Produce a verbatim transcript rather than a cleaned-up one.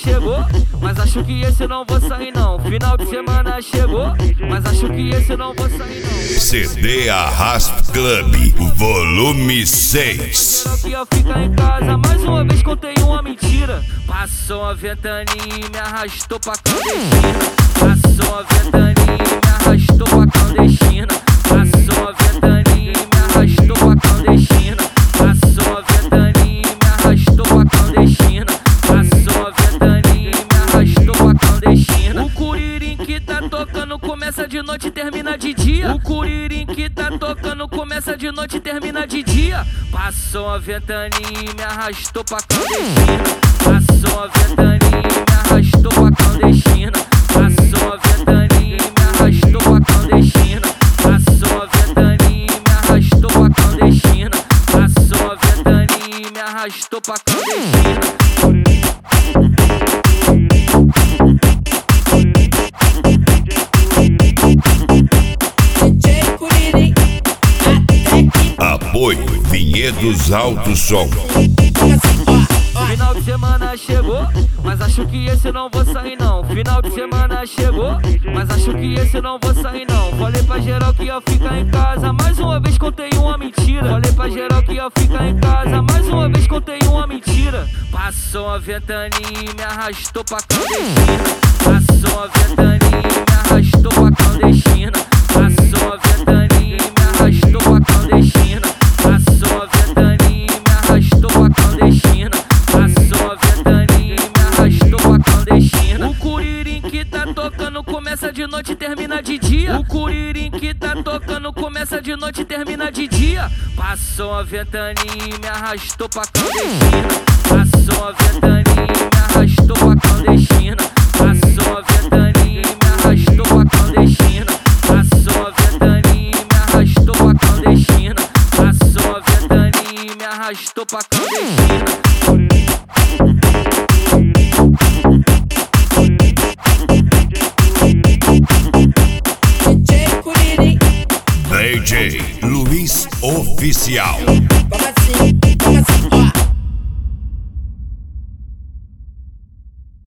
chegou, mas acho que esse não vou sair não. Final de semana chegou, mas acho que esse não vou sair não. C D Arrasp Club, volume seis. Que eu ficar em casa, mais uma vez contei uma mentira. Passou a ventania e me arrastou pra clandestina. Passou a ventania e me arrastou pra clandestina. Passou a ventania e me arrastou pra clandestina. Passou a ventania e me arrastou pra clandestina. Passou a ventania e me arrastou pra clandestina. O curirim que tá tocando começa de noite e termina de dia. O curirim que tá tocando começa de noite e termina de dia. Passou a ventania e me arrastou pra clandestina. Passou a ventania e me arrastou pra clandestina. Passou a ventania e me arrastou pra clandestina. Passou a ventania e me arrastou pra clandestina. Passou a ventania e me arrastou pra clandestina. Apoio Vinhedos Alto Som. Final de semana chegou, mas acho que esse não vou sair não. Final de semana chegou, mas acho que esse não vou sair não. Falei pra geral que ia ficar em casa, mais uma vez contei uma mentira. Falei pra geral que ia ficar em casa, mais uma vez contei uma mentira. Passou a ventania e me arrastou pra clandestina. Passou a ventania e me arrastou pra clandestina. Passou a ventania e me arrastou pra clandestina. Passou a ventania e me arrastou pra clandestina. Passou a ventania e me arrastou pra clandestina. O curirim que tá tocando começa de noite e termina de dia. O curirim que tá tocando começa de noite e termina de dia. Passou a ventania e me arrastou pra clandestina. Passou a ventania e me arrastou pra clandestina. Passou a ventania e me arrastou pra clandestina. Passou a ventania e me arrastou pra clandestina. Passou a ventania e me arrastou pra clandestina. D J Luiz Oficial. Como assim?